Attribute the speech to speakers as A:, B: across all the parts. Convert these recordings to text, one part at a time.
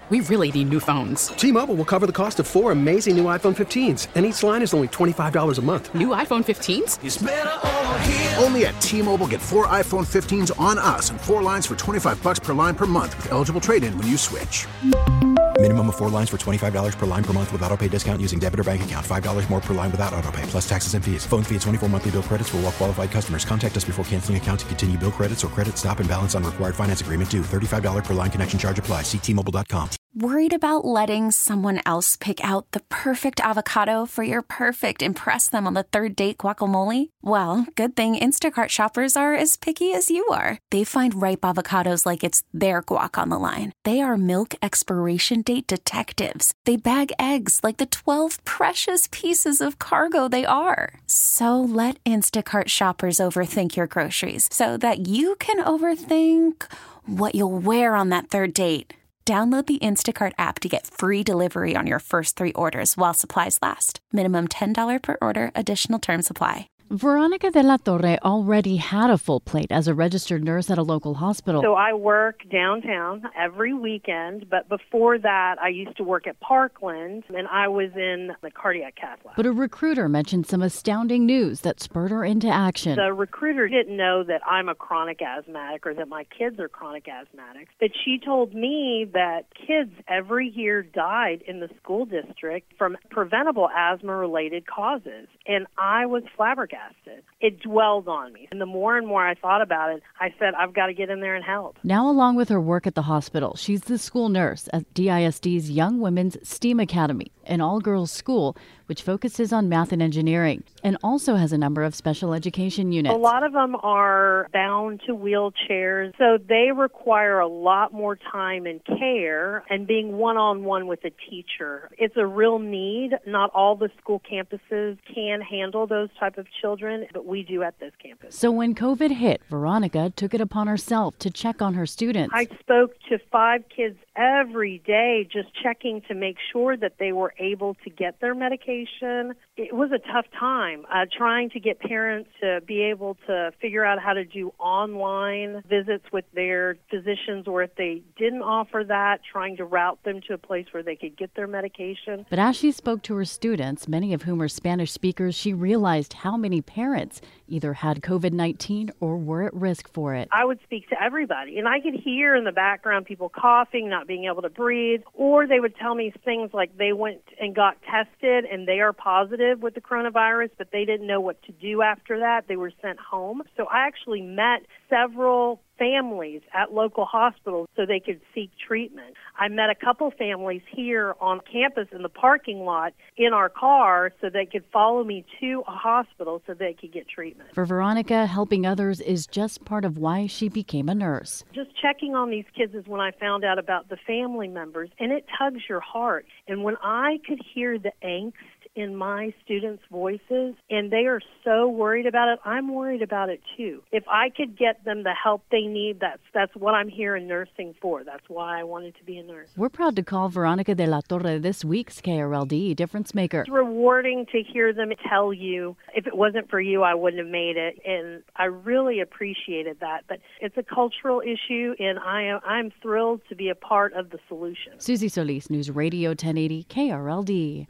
A: We really need new phones.
B: T-Mobile will cover the cost of 4 amazing new iPhone 15s, and each line is only $25 a month.
A: New iPhone 15s?
C: It's better over here.
D: Only at T-Mobile, get 4 iPhone 15s on us and 4 lines for $25 per line per month with eligible trade-in when you switch.
E: Minimum of 4 lines for $25 per line per month with autopay discount using debit or bank account. $5 more per line without autopay, plus taxes and fees. Phone fee at 24 monthly bill credits for well-qualified customers. Contact us before canceling account to continue bill credits or credit stop and balance on required finance agreement due. $35 per line connection charge applies. See T-Mobile.com.
F: Worried about letting someone else pick out the perfect avocado for your perfect impress them on the third date guacamole? Well, good thing Instacart shoppers are as picky as you are. They find ripe avocados like it's their guac on the line. They are milk expiration date detectives. They bag eggs like the 12 precious pieces of cargo they are. So let Instacart shoppers overthink your groceries so that you can overthink what you'll wear on that third date. Download the Instacart app to get free delivery on your first 3 orders while supplies last. Minimum $10 per order. Additional terms apply.
G: Veronica de la Torre already had a full plate as a registered nurse at a local hospital.
H: So I work downtown every weekend, but before that, I used to work at Parkland, and I was in the cardiac cath lab.
G: But a recruiter mentioned some astounding news that spurred her into action.
H: The recruiter didn't know that I'm a chronic asthmatic or that my kids are chronic asthmatics, but she told me that kids every year died in the school district from preventable asthma-related causes, and I was flabbergasted. It dwelled on me. And the more and more I thought about it, I said, I've got to get in there and help.
G: Now, along with her work at the hospital, she's the school nurse at DISD's Young Women's STEAM Academy, an all-girls school which focuses on math and engineering and also has a number of special education units.
H: A lot of them are bound to wheelchairs, so they require a lot more time and care and being one-on-one with a teacher. It's a real need. Not all the school campuses can handle those type of children, but we do at this campus.
G: So when COVID hit, Veronica took it upon herself to check on her students.
H: I spoke to 5 kids every day, just checking to make sure that they were able to get their medication. It was a tough time trying to get parents to be able to figure out how to do online visits with their physicians, or if they didn't offer that, trying to route them to a place where they could get their medication.
G: But as she spoke to her students, many of whom are Spanish speakers, she realized how many parents either had COVID-19 or were at risk for it.
H: I would speak to everybody, and I could hear in the background people coughing, not being able to breathe, or they would tell me things like they went and got tested and they are positive with the coronavirus, but they didn't know what to do after that. They were sent home. So I actually met several families at local hospitals so they could seek treatment. I met a couple families here on campus in the parking lot in our car so they could follow me to a hospital so they could get treatment.
G: For Veronica, helping others is just part of why she became a nurse.
H: Just checking on these kids is when I found out about the family members, and it tugs your heart. And when I could hear the angst in my students' voices, and they are so worried about it, I'm worried about it too. If I could get them the help they need, that's what I'm here in nursing for. That's why I wanted to be a nurse.
G: We're proud to call Veronica de la Torre this week's KRLD Difference Maker.
H: It's rewarding to hear them tell you, if it wasn't for you, I wouldn't have made it, and I really appreciated that. But it's a cultural issue, and I'm thrilled to be a part of the solution.
G: Susie Solis, News Radio 1080 KRLD.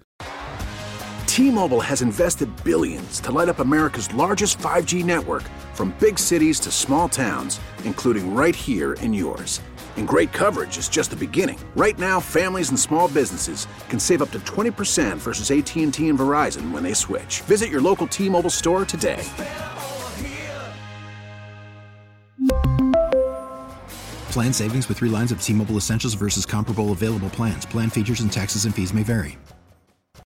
D: T-Mobile has invested billions to light up America's largest 5G network, from big cities to small towns, including right here in yours. And great coverage is just the beginning. Right now, families and small businesses can save up to 20% versus AT&T and Verizon when they switch. Visit your local T-Mobile store today.
E: Plan savings with 3 lines of T-Mobile Essentials versus comparable available plans. Plan features and taxes and fees may vary.